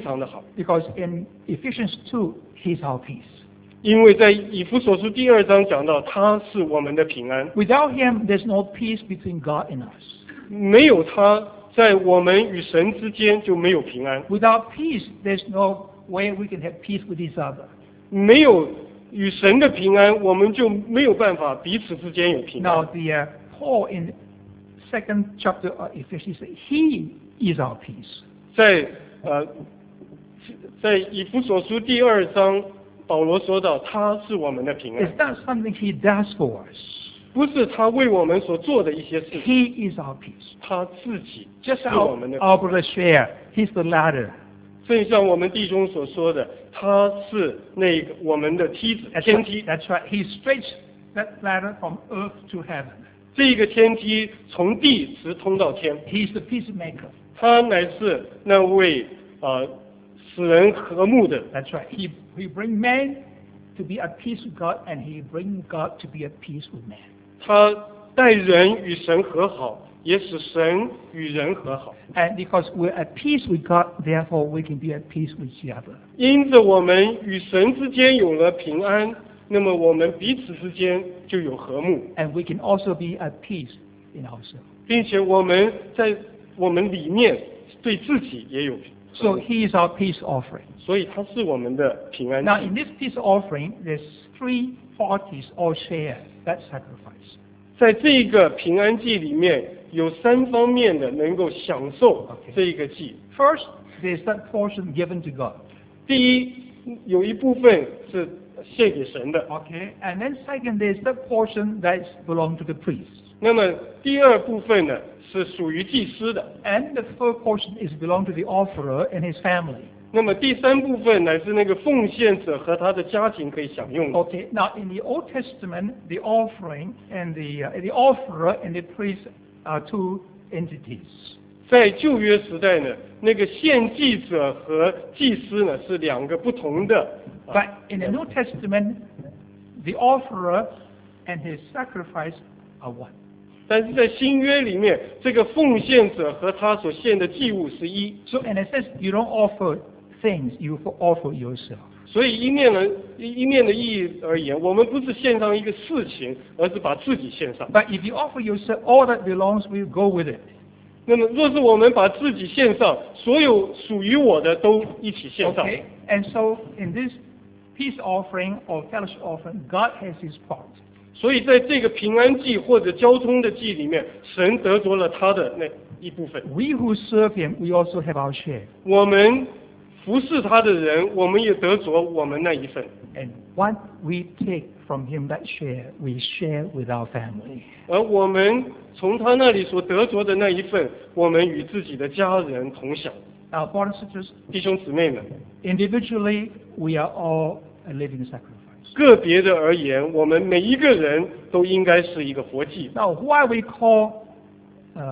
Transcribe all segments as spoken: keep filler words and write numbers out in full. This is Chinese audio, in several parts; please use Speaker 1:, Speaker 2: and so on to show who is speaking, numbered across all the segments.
Speaker 1: 常的好。
Speaker 2: Because in Ephesians two, He's our peace.
Speaker 1: 因为在以弗所书第二章讲到，他是我们的平安，
Speaker 2: Without Him, there's no peace between God and us.
Speaker 1: 没有他，在我们与神之间就没有平安，
Speaker 2: Without peace, there's no way we can have peace with each other.
Speaker 1: 没有与神的平安，我们就没有办法彼此之间有平
Speaker 2: Now,
Speaker 1: 安。
Speaker 2: the uh, Paul in second chapter of Ephesians said, He is our peace.
Speaker 1: 在呃，在以弗所书第二章，保罗说到，他是我们的平
Speaker 2: It's
Speaker 1: 安，
Speaker 2: not something He does for us.
Speaker 1: 不是他为我们所做的一些事情，
Speaker 2: He is our peace.
Speaker 1: 他自己
Speaker 2: Just
Speaker 1: 是我
Speaker 2: our,
Speaker 1: 们的。
Speaker 2: our brother share, He's the ladder.
Speaker 1: 正像我们弟兄所说的，他是那个我们的梯子
Speaker 2: That's
Speaker 1: 天
Speaker 2: right.
Speaker 1: 梯，
Speaker 2: That's right. He stretched that ladder from earth to heaven.
Speaker 1: 这个天梯从地直通到天，
Speaker 2: He's the peacemaker.
Speaker 1: 他乃是那位啊、呃、使人和睦的。
Speaker 2: That's right. He He bring man to be at peace with God, and He bring God to be at peace with man.
Speaker 1: 他待人与神和好，也使神与人和好。
Speaker 2: And because we're at peace with God, therefore we can be at peace with each other.
Speaker 1: 因着我们与神之间有了平安，那么我们彼此之间就有和睦，
Speaker 2: And we can also be at peace in ourselves.
Speaker 1: 并且我们在我们里面对自己也有和
Speaker 2: So
Speaker 1: 睦，
Speaker 2: He is our peace offering.
Speaker 1: 所以他是我们的平安
Speaker 2: Now
Speaker 1: 祭。
Speaker 2: in this peace offering, there's three parties all share that sacrifice.
Speaker 1: 在这个平安祭里面，有三方面的能够享受
Speaker 2: Okay.
Speaker 1: 这一个祭。
Speaker 2: First, there's that portion given to God.
Speaker 1: 第一，有一部分是献给神的。
Speaker 2: Okay. And then second, there's that portion that belongs to the priest.
Speaker 1: 那么第二部分呢，是属于祭司的。
Speaker 2: And the third portion is belong to the offerer and his family.
Speaker 1: 那么第三部分乃是那个奉献者和他的家庭可以享用的。
Speaker 2: Okay. Now in the Old Testament, the offering and the uh, the offerer and the priest are two entities.
Speaker 1: 在旧约时代呢，那个献祭者和祭司呢是两个不同的。啊
Speaker 2: But in the New Testament, the offerer and his sacrifice are one.
Speaker 1: 但是在新约里面，这个奉献者和他所献的祭物是一。
Speaker 2: So in a sense, you don't offer things, you offer yourself.
Speaker 1: 所以一面呢，一一面的意义而言，我们不是献上一个事情，而是把自己献上。
Speaker 2: But if you offer yourself, all that belongs will go with it.
Speaker 1: 那么，若是我们把自己献上，所有属于我的都一起献上。
Speaker 2: Okay? And so in this peace offering or fellowship offering, God has his part.
Speaker 1: 所以在这个平安祭或者交通的祭里面，神得着了他的那一部分。
Speaker 2: We who serve him, we also have our share.
Speaker 1: 我们服侍他的人，我们也得着我们那一份。
Speaker 2: And what we take from him that share, we share with our family.
Speaker 1: 而我们从他那里所得着的那一份，我们与自己的家人同享。
Speaker 2: Now, brothers and sisters,
Speaker 1: 弟兄姊妹们，
Speaker 2: individually, we are all a living sacrifice.
Speaker 1: 个别的而言，我们每一个人都应该是一个活祭。
Speaker 2: Now, why we call, uh,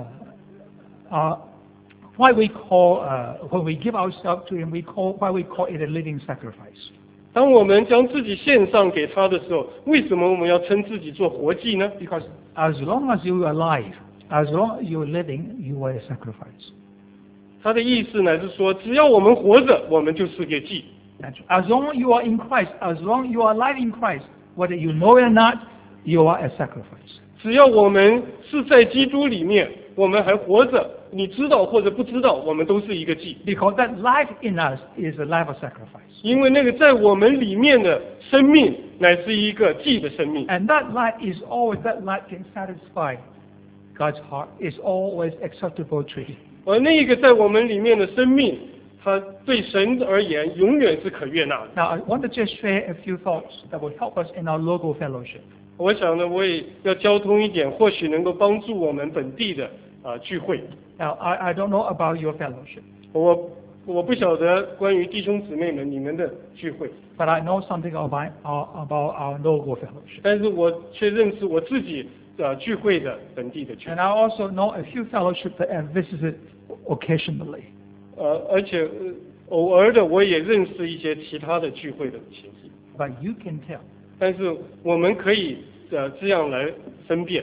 Speaker 2: uh, why we call, uh, when we give ourselves to him, we call, why we call it a living sacrifice?
Speaker 1: 当我们将自己献上给他的时候，为什么我们要称自己做活祭呢？
Speaker 2: Because as long as you are alive, as long as you're living, you are a sacrifice.
Speaker 1: 他的意思呢是说，只要我们活着，我们就是个祭。
Speaker 2: That's right. As long as you are in Christ, as long as you are alive in Christ, whether you know it or not, you are a sacrifice.
Speaker 1: 只要我们是在基督里面，我们还活着，你知道或者不知道，我们都是一个祭。
Speaker 2: Because that life in us is a life of sacrifice.
Speaker 1: 因为那个在我们里面的生命，乃是一个祭的生命。
Speaker 2: And that life is always, that life can satisfy God's heart, is always acceptable to him.
Speaker 1: 而那个在我们里面的生命，它对神而言永远是可悦纳的。
Speaker 2: Now, I want to just share a few thoughts that will help us in our local fellowship.
Speaker 1: 我想呢，我也要交通一点，或许能够帮助我们本地的啊、聚会。
Speaker 2: Now, I, I don't know about your fellowship,
Speaker 1: 我我不晓得关于弟兄姊妹们你们的聚会，
Speaker 2: but I know something about our, about our local fellowship.
Speaker 1: 但是我却认识我自己呃聚会的本地的聚
Speaker 2: And
Speaker 1: 会，
Speaker 2: I also know a few fellowships that I've visited occasionally.
Speaker 1: 呃，而且、呃、偶尔的我也认识一些其他的聚会的情形。
Speaker 2: But you can tell
Speaker 1: 但是我们可以呃这样来分辨，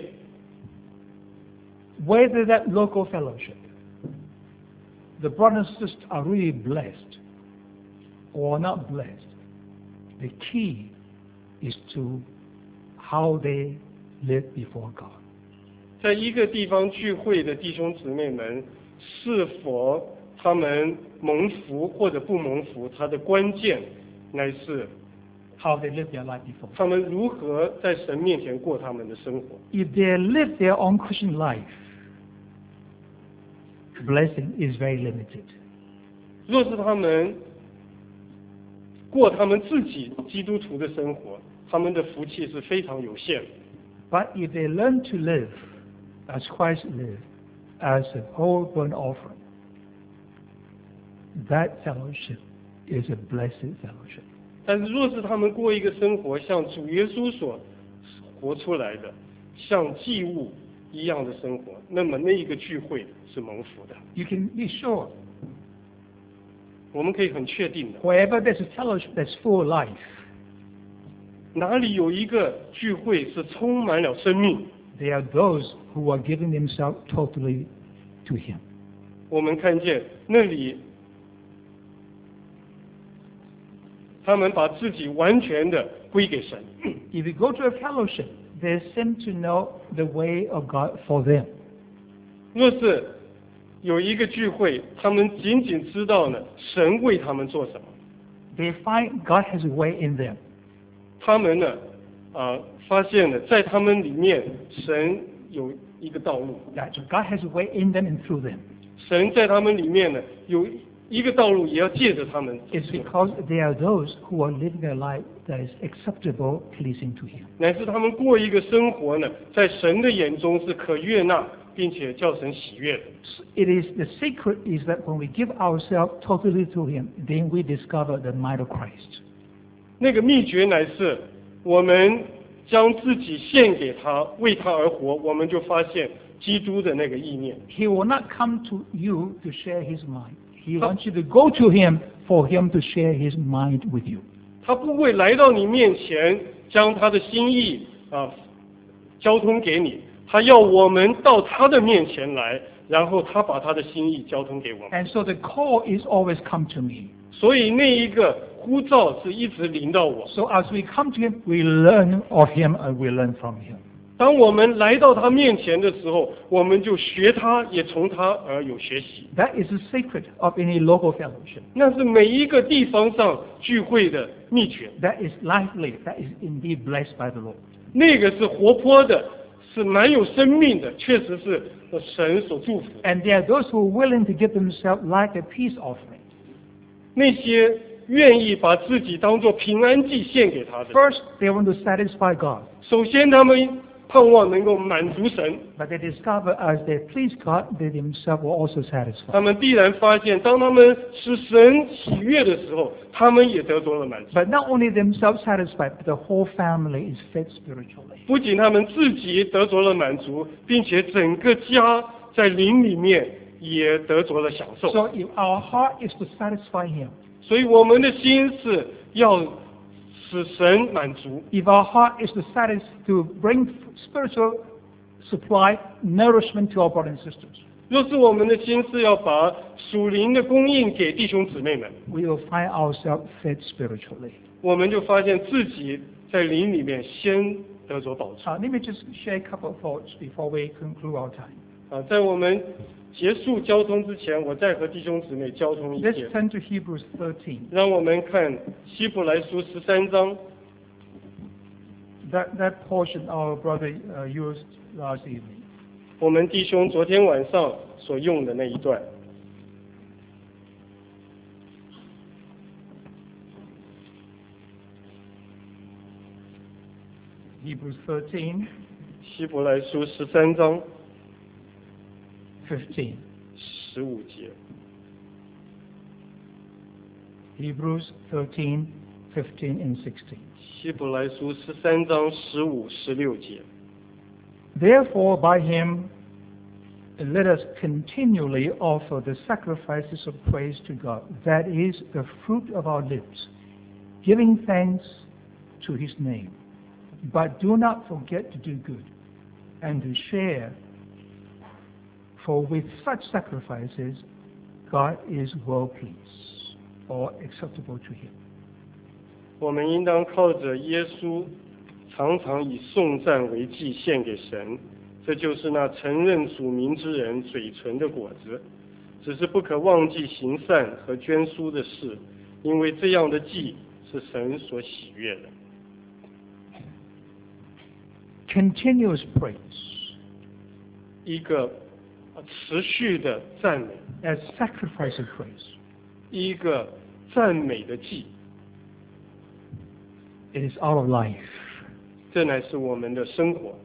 Speaker 2: whether that local fellowship, the brothers and sisters are really blessed or not blessed, the key is to how they live before God.
Speaker 1: 在一个地方聚会的弟兄姊妹们，是否他们蒙福或者不蒙福，它的关键乃是
Speaker 2: How they live their life before.
Speaker 1: 他们如何在神面前过他们的生活。
Speaker 2: If they live their own Christian life, blessing is very limited.
Speaker 1: 若是他们过他们自己基督徒的生活，他们的福气是非常有限的。
Speaker 2: But if they learn to live as Christ lived, as a whole burnt offering, that fellowship is a blessed fellowship.
Speaker 1: 但是若是他们过一个生活像主耶稣所活出来的，像祭物一样的生活，那么那一个聚会是蒙福的。
Speaker 2: You can be sure,
Speaker 1: 我们可以很确定的，
Speaker 2: wherever there's a fellowship that's full of life,
Speaker 1: 哪里有一个聚会是充满了生命，
Speaker 2: they are those who are giving themselves totally to Him.
Speaker 1: 我们看见那里，他们把自己完全的归给神。
Speaker 2: If you go to a fellowship, they seem to know the way of God for them.
Speaker 1: 若是有一个聚会，他们仅仅知道呢，神为他们做什么，
Speaker 2: They find God has a way in them.
Speaker 1: 他们呢，啊、发现呢，在他们里面，神有一个道路，
Speaker 2: That God has a way in them and through them.
Speaker 1: 神在他们里面呢，有一个道路，也要借着他们走
Speaker 2: It's
Speaker 1: 出来
Speaker 2: because they are those who are living a life that is acceptable, pleasing to Him.
Speaker 1: 乃是他们过一个生活呢，在神的眼中是可悦纳，并且叫神喜悦的。
Speaker 2: It is the secret is that when we give ourselves totally to Him, then we discover the mind of Christ.
Speaker 1: 那个秘诀乃是我们将自己献给他，为他而活，我们就发现基督的那个意念。
Speaker 2: He will not come to you to share His mind. He wants you to go to Him for Him to share His mind with you.
Speaker 1: 他不会来到你面前，将他的心意啊交通给你，他要我们到他的面前来，然后他把他的心意交通给我们。
Speaker 2: And so the call is always come to me.
Speaker 1: 所以那一个呼召是一直临到我。
Speaker 2: So as we come to Him, we learn of Him and we learn from Him.
Speaker 1: 当我们来到他面前的时候，我们就学他，也从他而有学习。
Speaker 2: That is the secret of any local fellowship.
Speaker 1: 那是每一个地方上聚会的秘诀。
Speaker 2: That is lively. That is indeed blessed by the Lord.
Speaker 1: 那个是活泼的，是蛮有生命的，确实是神所祝福的。
Speaker 2: And there are those who are willing to give themselves like a peace offering.
Speaker 1: 那些愿意把自己当作平安祭献给他的，
Speaker 2: First, they want to satisfy God.
Speaker 1: 首先他们盼望能够满足神，
Speaker 2: But they discover as they please God, they themselves will also satisfy.
Speaker 1: 他们必然发现，当他们使神喜悦的时候，他们也得着了满足。
Speaker 2: But not only themselves satisfied, but the whole family is fed spiritually.
Speaker 1: 不仅他们自己得着了满足，并且整个家在灵里面也得着了享受。
Speaker 2: So if our heart is to satisfy Him,
Speaker 1: 所以我们的心是要使神满足。
Speaker 2: if our heart is to satisfy, to bring spiritual supply, nourishment to our brothers and sisters,
Speaker 1: 若是我们的心是要把属灵的供应给弟兄姊妹们，
Speaker 2: we will find ourselves fed spiritually.
Speaker 1: 我们就发现自己在灵里面先得着保障。
Speaker 2: Uh, let me just share a couple of thoughts before we conclude our time.
Speaker 1: 啊，在我们结束交通之前，我再和弟兄姊妹交通一
Speaker 2: Let's
Speaker 1: 些。
Speaker 2: turn to Hebrews thirteen.
Speaker 1: 让我们看希伯来书十三章，
Speaker 2: That, that portion our brother uh, used last evening.
Speaker 1: 我们弟兄昨天晚上所用的那一段。
Speaker 2: Hebrews thirteen,
Speaker 1: 希伯来书十三章
Speaker 2: fifteen.
Speaker 1: 十五节，
Speaker 2: Hebrews thirteen, fifteen, and sixteen.
Speaker 1: 希伯来书十三章十五、十六节。
Speaker 2: Therefore, by him, let us continually offer the sacrifices of praise to God, that is, the fruit of our lips, giving thanks to his name. But do not forget to do good and to share, for with such sacrifices, God is well pleased. or acceptable to him.
Speaker 1: 我们应当靠着耶稣，常常以颂赞为祭献给神，这就是那承认属名之人嘴唇的果子。只是不可忘记行善和捐书的事，因为这样的祭是神所喜悦的。
Speaker 2: Continuous praise,
Speaker 1: 一个持续的赞美，
Speaker 2: as sacrifice of praise.
Speaker 1: 一个赞美的祭，
Speaker 2: It is our life.
Speaker 1: 这乃是我们的生活，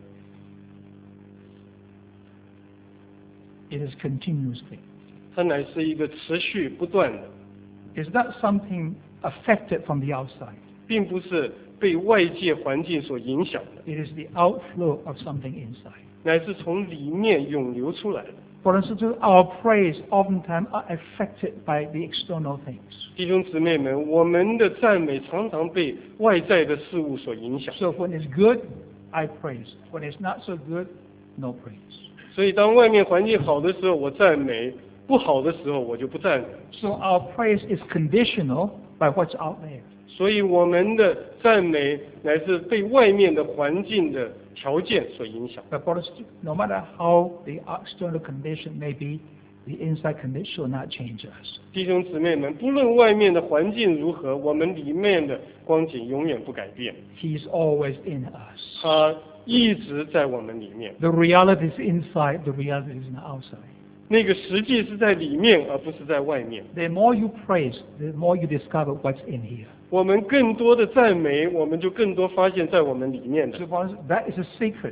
Speaker 2: It is continuously.
Speaker 1: 它乃是一个持续不断的，
Speaker 2: It's not something affected from the outside.
Speaker 1: 并不是被外界环境所影响的，
Speaker 2: It is the outflow of something inside.
Speaker 1: 乃是从里面涌流出来的。
Speaker 2: For instance, our praise oftentimes are affected by the external things.
Speaker 1: 弟兄姊妹们，我们的赞美常常被外在的事物所影响，
Speaker 2: So when it's good, I praise. When it's not so good, no praise.
Speaker 1: 所以当外面环境好的时候，我赞美；不好的时候，我就不赞美。
Speaker 2: So our praise is conditional by what's out there.
Speaker 1: 所以我们的赞美乃是被外面的环境的条件所影响。
Speaker 2: But brothers, no matter how the external condition may be, the inside condition will not change us.
Speaker 1: 弟兄姊妹们，不论外面的环境如何，我们里面的光景永远不改变。
Speaker 2: He is always in us.
Speaker 1: 他一直在我们里面，
Speaker 2: The reality is inside, the reality is on the outside.
Speaker 1: 那个实际是在里面，而不是在外面。
Speaker 2: The more you praise, the more you discover what's in here.
Speaker 1: 我们更多的赞美，我们就更多发现在我们里面的。
Speaker 2: So brothers, that is a secret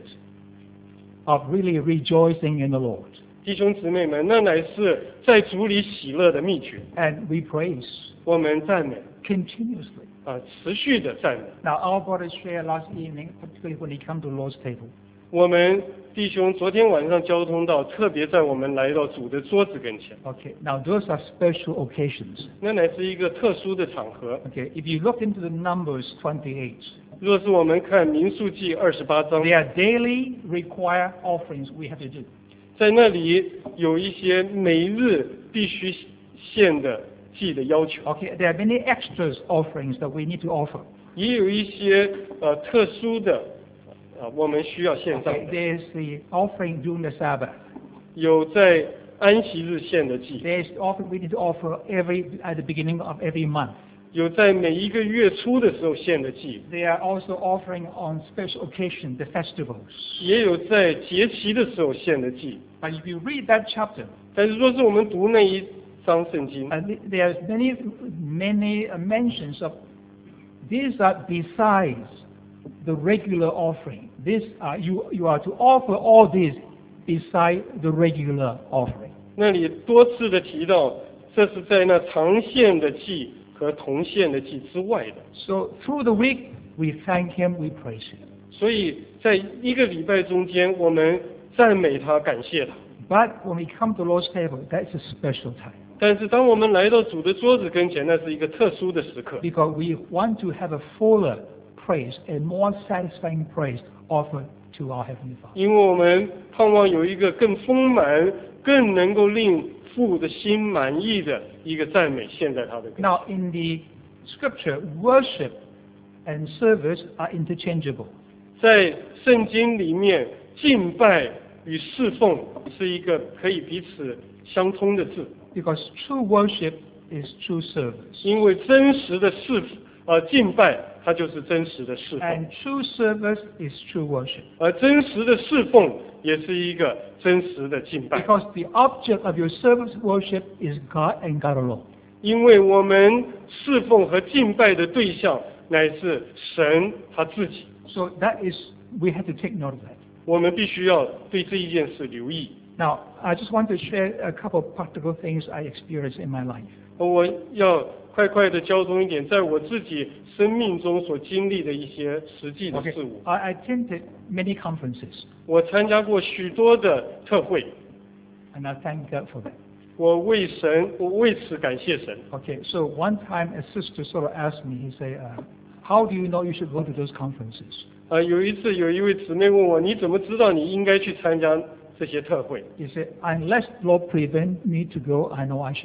Speaker 2: of really rejoicing in the Lord.
Speaker 1: 弟兄姊妹们，那乃是在主里喜乐的秘诀。
Speaker 2: And we praise
Speaker 1: 我们赞美
Speaker 2: continuously.
Speaker 1: 啊，持续的赞美。
Speaker 2: Now, our brothers shared last evening, particularly when they come to the Lord's table.
Speaker 1: 我们弟兄昨天晚上交通到，特别在我们来到主的桌子跟前，
Speaker 2: Okay, now those are special occasions.
Speaker 1: 那乃是一个特殊的场合。
Speaker 2: Okay, if you look into the Numbers twenty-eight,
Speaker 1: 若是我们看民数记二十八章，
Speaker 2: there are daily required offerings we have to do.
Speaker 1: 在那里有一些每日必须献的祭的要求，
Speaker 2: Okay, there are many extras offerings that we need to offer.
Speaker 1: 也有一些呃特殊的啊，我们需要献上
Speaker 2: Okay,
Speaker 1: 的。
Speaker 2: there's the offering during the Sabbath.
Speaker 1: 有在安息日献的祭，
Speaker 2: There's the offering we need to offer every at the beginning of every month.
Speaker 1: 有在每一个月初的时候献的祭，
Speaker 2: They are also offering on special occasion, the festivals.
Speaker 1: 也有在节期的时候献的祭。
Speaker 2: But if you read that chapter,
Speaker 1: 但是若是我们读那一章圣经，
Speaker 2: uh, th- there are many, many uh, mentions of these are besides the regular offering. This are, you, you are to offer all these beside the regular offering.
Speaker 1: 那里多次的提到，这是在那常献的祭和同献的祭之外的。
Speaker 2: So through the week, we thank Him, we praise Him.
Speaker 1: 所以在一个礼拜中间，我们赞美他，感谢他。
Speaker 2: But when we come to Lord's table, that's a special time
Speaker 1: 但是当我们来到主的桌子跟前，那是一个特殊的时刻，
Speaker 2: because we want to have a fuller praise and more satisfying praise offered to our Heavenly Father.
Speaker 1: 因为我们盼望有一个更丰满、更能够令父的心满意的一个赞美献在他的跟前。
Speaker 2: Now, in the Scripture, worship and service are interchangeable.
Speaker 1: 在圣经里面，敬拜与侍奉是一个可以彼此相通的字，
Speaker 2: Because true worship is true service.
Speaker 1: 因为真实的侍呃敬拜，它就是真实的侍奉，
Speaker 2: And true service is true worship.
Speaker 1: 而真实的侍奉也是一个真实的敬拜，
Speaker 2: Because the object of your service worship is God and God alone.
Speaker 1: 因为我们侍奉和敬拜的对象乃是神他自己，
Speaker 2: So that is, we have to take note of that.
Speaker 1: 我们必须要对这一件事留意。
Speaker 2: Now, I just want to share a couple of practical things I experienced in my life.
Speaker 1: 我要快快的交通一点，在我自己生命中所经历的一些实际的
Speaker 2: Okay.
Speaker 1: 事物。
Speaker 2: I attended many conferences,
Speaker 1: 我参加过许多的特会，
Speaker 2: and I thank God for that.
Speaker 1: 我为神，我为此感谢神。
Speaker 2: Okay, so one time a sister sort of asked me, he said, uh, how do you know you should go to those conferences?
Speaker 1: 啊，有一次有一位姊妹问我，你怎么知道你应该去参加这些特会？
Speaker 2: He said, unless Lord prevent me to go, I know I should go.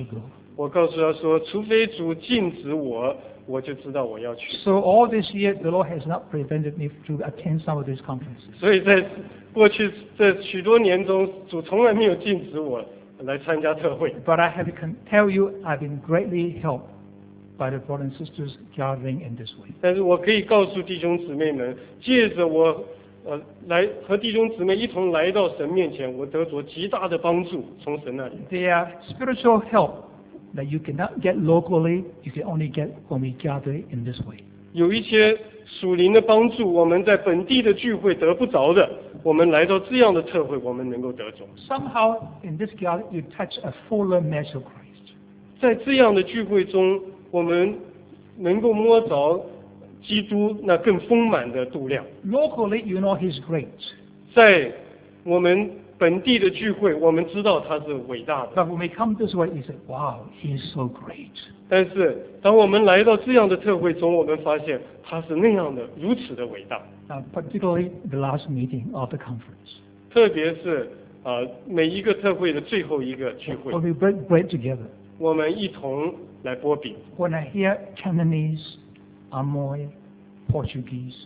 Speaker 1: 我告诉他说，除非主禁止我，我就知道我要去。
Speaker 2: So all this year, the Lord has not prevented me to attend some of these conferences.
Speaker 1: 所以在过去这许多年中，主从来没有禁止我来参加特会。
Speaker 2: But I have to con- tell you, I've been greatly helped by the brothers and sisters gathering in this way.
Speaker 1: 但是我可以告诉弟兄姊妹们，借着我呃来和弟兄姊妹一同来到神面前，我得着极大的帮助，从神那里。
Speaker 2: There are spiritual help that you cannot get locally, you can only get when we gather in this way.
Speaker 1: 有一些属灵的帮助，我们在本地的聚会得不着的，我们来到这样的特会，我们能够得着。
Speaker 2: Somehow, in this gathering, you touch a fuller measure of Christ.
Speaker 1: 在这样的聚会中，我们能够摸着基督那更丰满的度量。
Speaker 2: Locally, you know He's great.
Speaker 1: 在我们本地的聚会，我们知道他是伟大的。
Speaker 2: But when we come this way, you say, wow, He's so great.
Speaker 1: 但是当我们来到这样的特会中，我们发现他是那样的如此的伟大。
Speaker 2: Now, particularly the last meeting of the conference.
Speaker 1: 特别是啊、呃每一个特会的最后一个聚会，
Speaker 2: When we break bread together.
Speaker 1: 我们一同来剥饼。
Speaker 2: When I hear Cantonese, Amoy, Portuguese,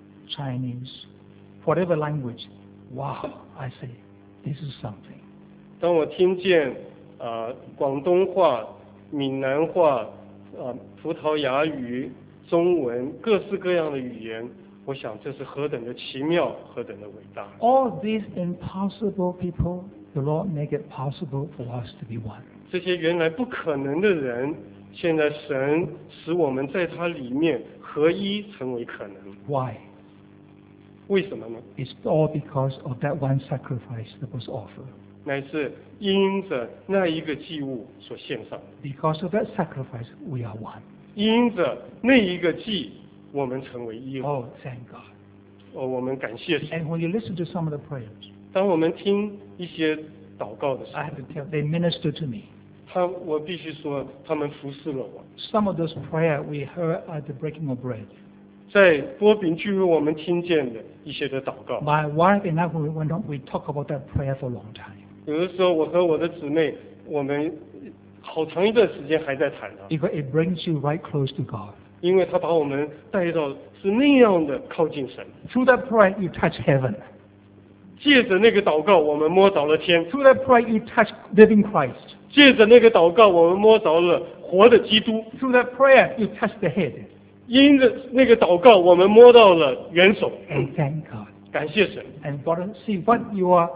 Speaker 2: Chinese, whatever language, wow, I say, this is something.
Speaker 1: 当我听见啊、呃广东话、闽南话、啊、葡萄牙语、中文各式各样的语言，我想这是何等的奇妙，何等的伟大。
Speaker 2: All these impossible people, the Lord make it possible for us to be one.
Speaker 1: 这些原来不可能的人，现在神使我们在他里面合一，成为可能。
Speaker 2: Why?
Speaker 1: 为什么呢？
Speaker 2: It's all because of that one sacrifice that was offered.
Speaker 1: 乃是因着那一个祭物所献上，
Speaker 2: Because of that sacrifice, we are one.
Speaker 1: 因着那一个祭，我们成为一了。
Speaker 2: Oh, thank God.
Speaker 1: 哦，我们感谢神。
Speaker 2: And when you listen to some of the prayers,
Speaker 1: 当我们听一些祷告的时
Speaker 2: I
Speaker 1: 候，
Speaker 2: have to tell, they minister to me.
Speaker 1: 他我必须说，他们服侍了我。
Speaker 2: Some of those prayer we heard at the breaking of bread.
Speaker 1: 在波饼聚会，我们听见的一些的祷告，
Speaker 2: My wife and I, when we went on, we talked about that prayer for a long time.
Speaker 1: 有的时候我和我的姊妹，我们好长一段时间还在谈啊，
Speaker 2: Because it brings you right close to God.
Speaker 1: 因为他把我们带到是那样的靠近神。
Speaker 2: Through that prayer, you touch heaven.
Speaker 1: 借着那个祷告，我们摸着了天；
Speaker 2: Through that prayer, you touch living Christ.
Speaker 1: 借着那个祷告，我们摸着了活的基督；
Speaker 2: Through that prayer, you touch the head.
Speaker 1: 因着那个祷告，我们摸到了元首。
Speaker 2: And thank God.
Speaker 1: 感谢神。
Speaker 2: And brother, see what your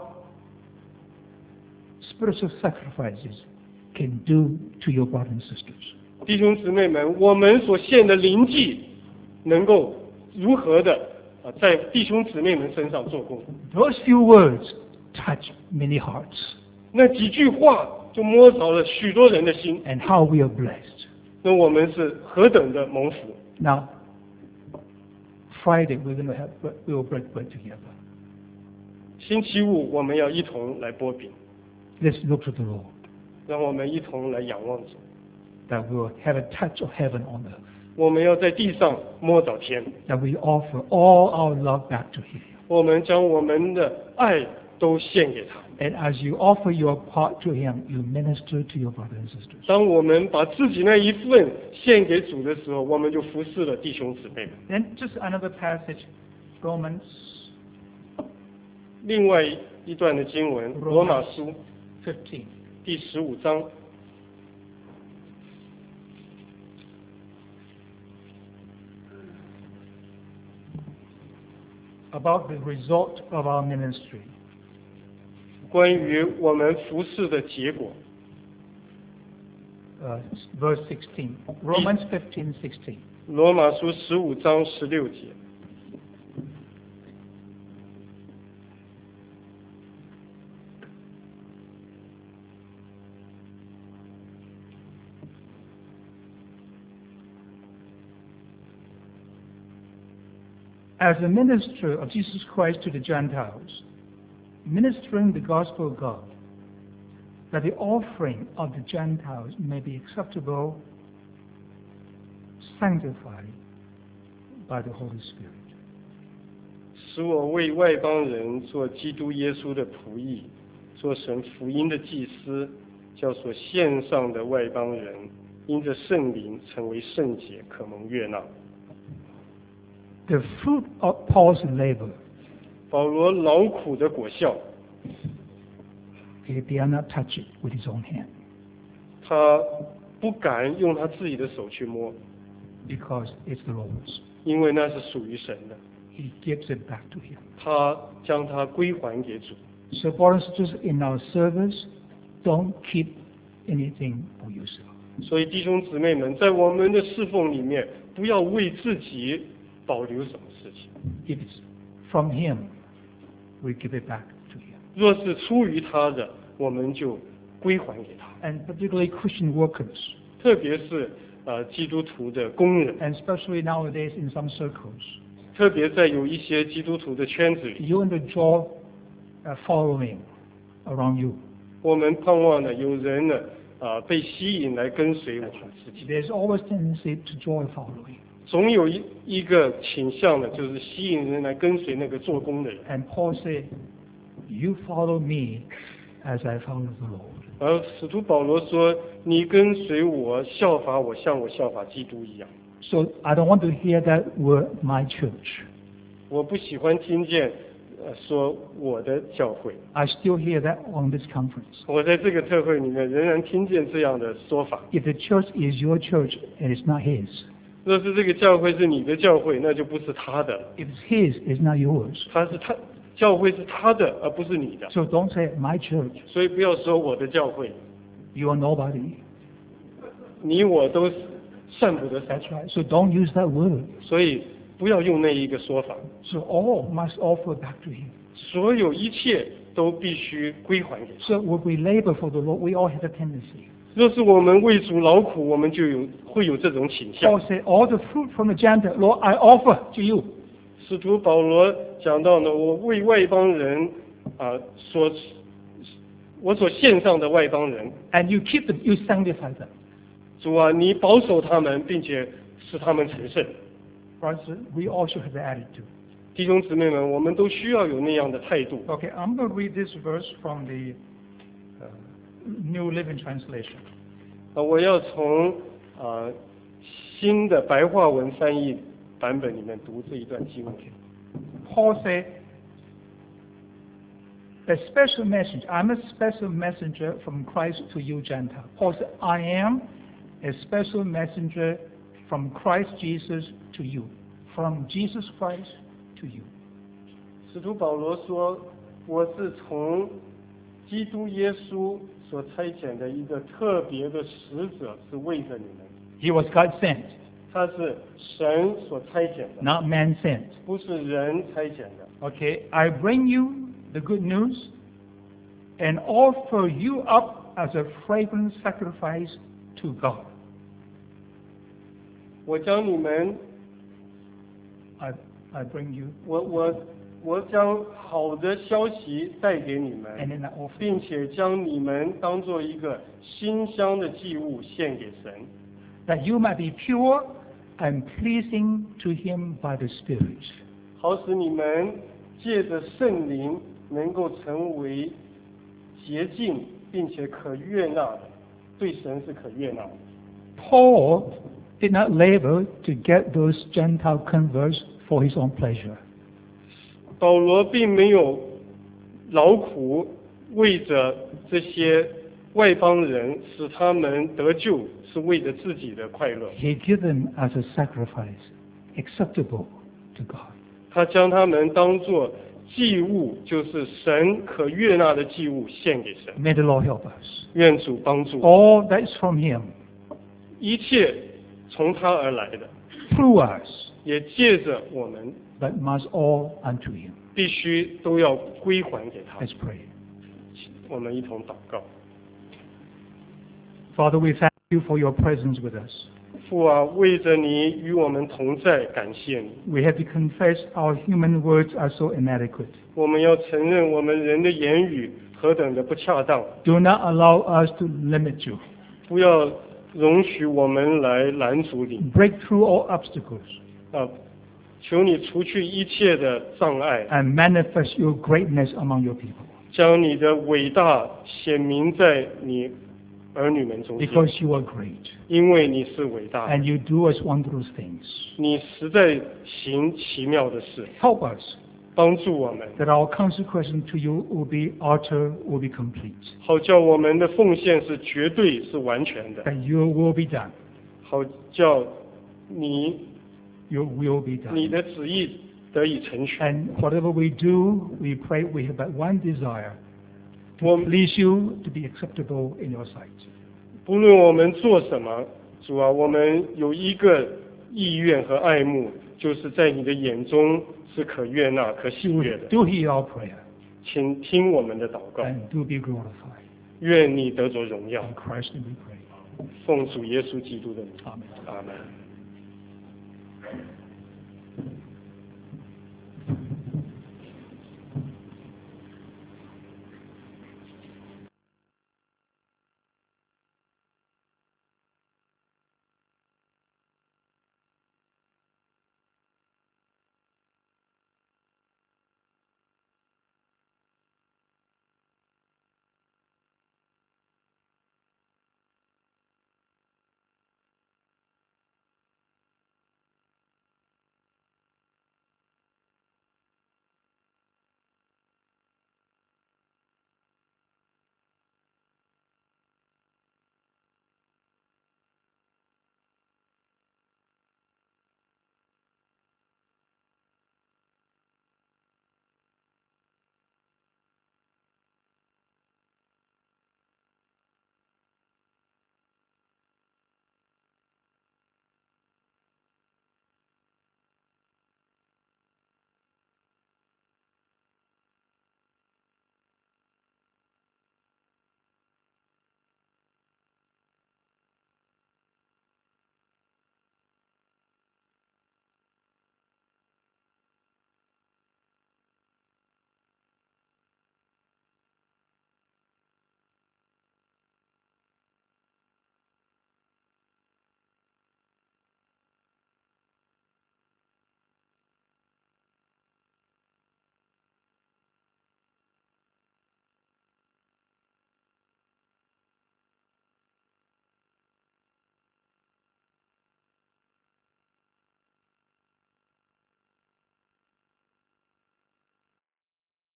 Speaker 2: spiritual sacrifices can do to your brothers and sisters.
Speaker 1: 弟兄姊妹们，我们所献的灵祭，能够如何的啊，在弟兄姊妹们身上做工？
Speaker 2: Those few words touch many hearts.
Speaker 1: 那几句话就摸着了许多人的心。
Speaker 2: And how we are blessed.
Speaker 1: 那我们是何等的蒙福！
Speaker 2: Now, Friday, we're going to have, we will break bread together.
Speaker 1: 星期五我们要一同来剥饼，
Speaker 2: Let's look to the Lord,
Speaker 1: 让我们一同来仰望主。
Speaker 2: that we will have a touch of heaven on earth,
Speaker 1: 我们要在地上摸着天，
Speaker 2: that we offer all our love back to Him.
Speaker 1: 我们将我们的爱都献给他。
Speaker 2: And as you offer your part to Him, you minister to your brothers and sisters.
Speaker 1: 当我们把自己那一份献给主的时候，我们就服侍了弟兄姊妹们。
Speaker 2: Then just another passage, Romans
Speaker 1: 另外一段的经文，《罗马书》
Speaker 2: fifteen.
Speaker 1: 第十五章。
Speaker 2: About the result of our ministry.
Speaker 1: 关于我们服侍的结果，
Speaker 2: Uh, verse sixteen. Romans fifteen, sixteen.
Speaker 1: 罗马书十五章十六节。
Speaker 2: As a minister of Jesus Christ to the Gentiles, ministering the gospel of God, that the offering of the Gentiles may be acceptable, sanctified by the Holy Spirit.
Speaker 1: 使我为外邦人做基督耶稣的仆役，做神福音的祭司， 叫所献上的外邦人，因着圣灵成为圣洁，可蒙悦纳。
Speaker 2: The fruit of Paul's labor,
Speaker 1: 保罗劳苦的果效，
Speaker 2: he dare not touch it with his own hand
Speaker 1: 他不敢用他自己的手去摸，
Speaker 2: because it's the Lord's.
Speaker 1: 因为那是属于神的，
Speaker 2: He gives it back to him.
Speaker 1: 他将它归还给主。
Speaker 2: So, brothers and sisters, in our service, don't keep anything for yourself.
Speaker 1: 所以弟兄姊妹们，在我们的侍奉里面，不要为自己保留什么事情。
Speaker 2: If it's from him, we give it back to him.
Speaker 1: 若是出于他的，我们就归还给他。
Speaker 2: And particularly Christian workers,
Speaker 1: 特别是呃基督徒的工人，
Speaker 2: and especially nowadays in some circles,
Speaker 1: 特别在有一些基督徒的圈子里，
Speaker 2: you want to draw a following around you.
Speaker 1: 我们盼望呢有人呢啊、呃被吸引来跟随我们自己。
Speaker 2: There's always tendency to draw a following.
Speaker 1: 总有一一个倾向呢，就是吸引人来跟随那个做工的人。
Speaker 2: And Paul said, you follow me as I follow the Lord.
Speaker 1: 而使徒保罗说：“你跟随我，效法我，像我效法基督一样。”
Speaker 2: So I don't want to hear that word, my church.
Speaker 1: 我不喜欢听见呃说我的教会。
Speaker 2: I still hear that on this conference.
Speaker 1: 我在这个特会里面仍然听见这样的说法。
Speaker 2: If the church is your church and it's not his,
Speaker 1: 若是这个教会是你的教会，那就不是他的了。
Speaker 2: if it's his, it's not yours.
Speaker 1: 他是他教会是他的，而不是你的。
Speaker 2: So don't say my church.
Speaker 1: 所以不要说我的教会，
Speaker 2: You are nobody.
Speaker 1: 你我都是算不得啥。
Speaker 2: That's right. So don't use that word.
Speaker 1: 所以不要用那一个说法。
Speaker 2: So all must offer back to him.
Speaker 1: 所有一切都必须归还给他。
Speaker 2: So when we labor for the Lord, we all have a tendency.
Speaker 1: 若是我们为主劳苦，我们就有会有这种倾向。
Speaker 2: Paul said, all the fruit from the Gentile, Lord, I offer to you.
Speaker 1: 使徒保罗讲到呢，我为外邦人啊、所我所献上的外邦人，
Speaker 2: And you keep them, you sanctify them.
Speaker 1: 主啊，你保守他们，并且使他们成圣。
Speaker 2: Brothers, we all should have that attitude.
Speaker 1: 弟兄姊妹们，我们都需要有那样的态度。
Speaker 2: Okay, I'm going to read this verse from the uh, New Living Translation.
Speaker 1: 啊，我要从啊、新的白话文翻译版本里面读这一段经文。
Speaker 2: Paul said, a special message. I'm a special messenger from Christ to you Gentiles. Paul said, I am a special messenger from Christ Jesus to you. From Jesus Christ to you.
Speaker 1: 使徒保罗说：“我是从基督耶稣所差遣的一个特别的使者，是为着你们。
Speaker 2: He was God sent,
Speaker 1: 他是神所差遣的，
Speaker 2: not man sent.
Speaker 1: 不是人差遣的。
Speaker 2: Okay, I bring you the good news and offer you up as a fragrant sacrifice to God.
Speaker 1: 我将你们，
Speaker 2: I, I bring you,
Speaker 1: 我我我将好的消息带给你
Speaker 2: and
Speaker 1: 们，
Speaker 2: then I offer,
Speaker 1: 并且将你们当做一个馨香的祭物献给神，
Speaker 2: that you might be pure and pleasing to Him by the Spirit.
Speaker 1: 好使你们借着圣灵能够成为洁净，并且可悦纳的，对神是可悦纳的。
Speaker 2: Paul did not labor to get those Gentile converts for his own pleasure.
Speaker 1: 保罗并没有劳苦，为着这些外邦人使他们得救，是为着自己的快乐。
Speaker 2: He gave them as a sacrifice acceptable to God.
Speaker 1: 他将他们当作祭物，就是神可悦纳的祭物献给神。
Speaker 2: May the Lord help us.
Speaker 1: 愿主帮助。
Speaker 2: All that is from Him,
Speaker 1: 一切从他而来的，
Speaker 2: through us,
Speaker 1: 也借着我们，
Speaker 2: but must all unto Him.
Speaker 1: 必须都要归还给他。
Speaker 2: Let's pray.
Speaker 1: 我们一同祷告。
Speaker 2: Father, we thank you for your presence with us.
Speaker 1: 父啊，为着你与我们同在，感谢你。
Speaker 2: We have to confess our human words are so inadequate.
Speaker 1: 我们要承认我们人的言语何等的不恰当，
Speaker 2: Do not allow us to limit you.
Speaker 1: 不要容许我们来拦阻你
Speaker 2: Break through all obstacles
Speaker 1: 啊！求你除去一切的障碍，
Speaker 2: and manifest your greatness among your people.
Speaker 1: 将你的伟大显明在你儿女们中间，
Speaker 2: because you are great
Speaker 1: 因为你是伟大的，
Speaker 2: and you do us wondrous things.
Speaker 1: 你实在行奇妙的事，
Speaker 2: Help us
Speaker 1: 帮助我们，
Speaker 2: that our consecration to you will be utter, will be complete,
Speaker 1: 好叫我们的奉献是绝对是完全的，
Speaker 2: that your will be done,
Speaker 1: 好叫你
Speaker 2: your will be
Speaker 1: 你
Speaker 2: done.
Speaker 1: 的旨意得以成全。
Speaker 2: And whatever we do, we pray we have but one desire, to
Speaker 1: 我们
Speaker 2: please you, to be acceptable in your sight.
Speaker 1: 不论我们做什么，主啊，我们有一个意愿和爱慕，就是在你的眼中是可悦纳、可喜悦的。
Speaker 2: Do hear our prayer
Speaker 1: 请听我们的祷告，
Speaker 2: and do be glorified.
Speaker 1: 愿你得着荣耀。
Speaker 2: In Christ's name we pray.
Speaker 1: 奉主耶稣基督的名，
Speaker 2: Amen.
Speaker 1: 阿门。